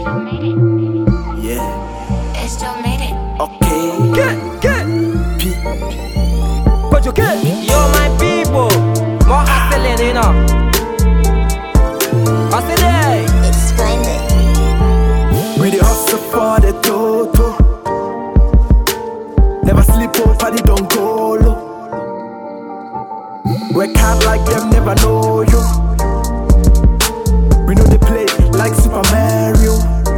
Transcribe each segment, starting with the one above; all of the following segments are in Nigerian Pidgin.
Yeah. It's still made it. Okay. Get. P. But you get. Yo, my people, more hustling, you know. Hustling. Explain it. We the hustle for the toto. Never sleep over the don't go low. Work hard like them, never know you. We know they play like Super Mario.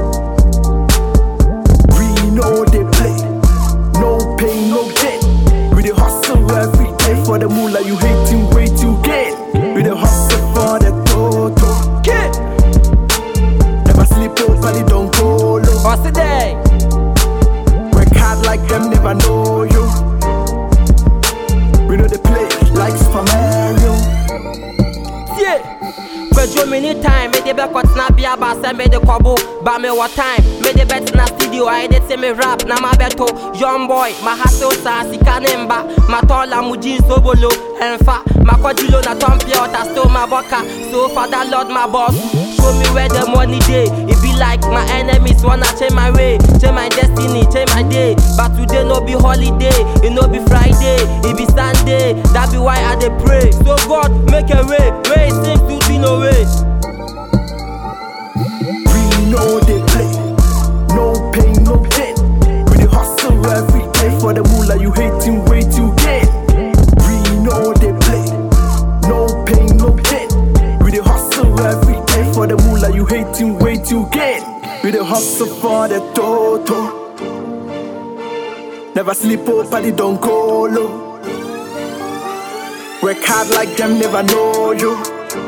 We know they play, no pain, no gain. We the hustle every day for the moolah you hating way to gain. We the hustle for the toto. Get. Never sleep over the don't go low. Hustling. Work hard like them, never know you. We know they play like Super Mario. Yeah. Kwejo many time, me dey back what snap ya ba say me dey kobo, ba me what time, me dey bet na studio, I dey say me rap na ma beto, young boy, ma hustle sa sika nemba, ma tola muji sobolo, enfa, ma kojilo na tompia ota still my boka, so father lord my boss, show me where the money dey, it be like my enemies wanna change my way, change my destiny, change my day, but today no be holiday, it no be Friday, it be Sunday, that be why I dey pray, so God make a way, where it seems to be no way. We know they play, no pain, no gain. We the hustle every day for the moolah you hating way to gain. We know they play, no pain, no gain. We the hustle every day for the moolah you hating way to gain. We the hustle for the toto. Never sleep over the don't go low. Work hard like them, never know you.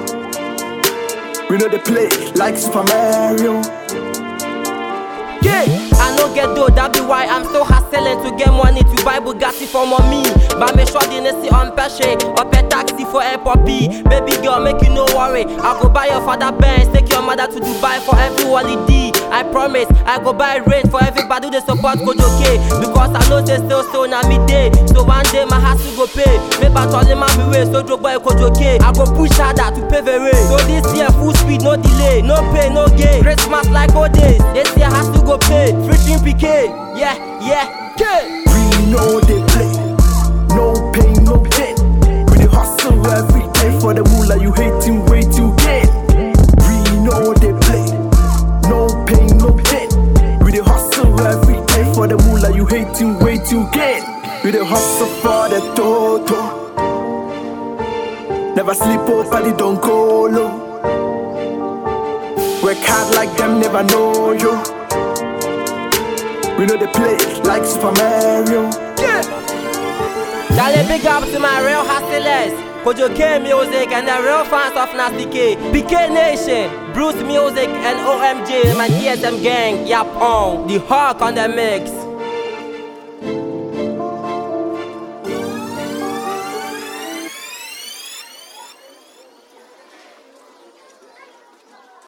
We know they play like Super Mario. Yeah, I no get dough, that be why I'm still hustling to get money to buy Bugatti for mommy. But me sure the see on Peshe, or pay taxi for airport B. Baby girl, make you no worry. I go buy your father Benz, take your mother to Dubai for every holiday. I promise, I go buy range for everybody they support Kojo K. Because I know they still na me day. So one day my hustle go pay. Maybe I told him I'm way, so Joe boy Kojo K. I go push harder to pave the way. So this year full speed, no delay, no pay, no gain. Christmas like all days, this year has to go pay. Freaking PK, yeah, K. We know they play, no pain, no gain. We the hustle every day for the moolah you hating way to gain. We know they play, no pain, no gain. We the hustle every day for the moolah you hating way to gain. We the hustle for the toto. Never sleep over the don't go low. Work hard like them, never know you. We know they play like Super Mario. Yeah. Dale big up to my real hustlers, Kojo K Music and the real fans of Nasty K, PK Nation, Bruce Music and OMG, my DSM gang, Yapon, the Hawk on the mix.